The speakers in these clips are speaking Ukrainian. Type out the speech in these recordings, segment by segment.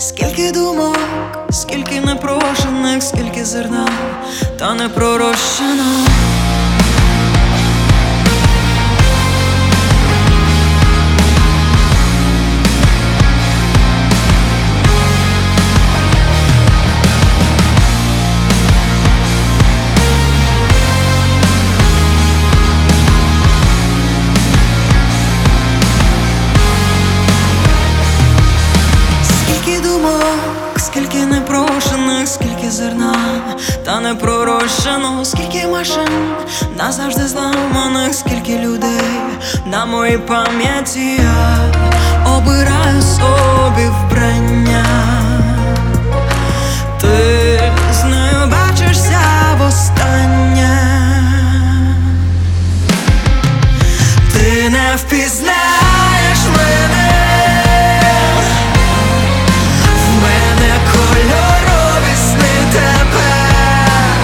Скільки думок, скільки непрошених, скільки зерна, та не пророщено. Скільки непрошених, скільки зерна, та не пророщено, скільки машин назавжди зламаних, скільки людей на моїй пам'яті. Я обираю собі вбрання. Ти з нею бачишся востаннє. Ти не впізнаєш мене. Кольорові сни тепер,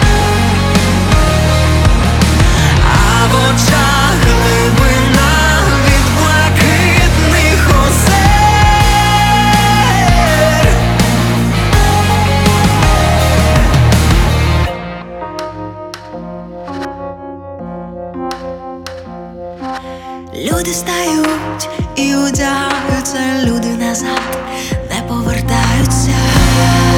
а в очах глибина від блакитних озер. Люди стають і одягаються, люди назад не повертаються.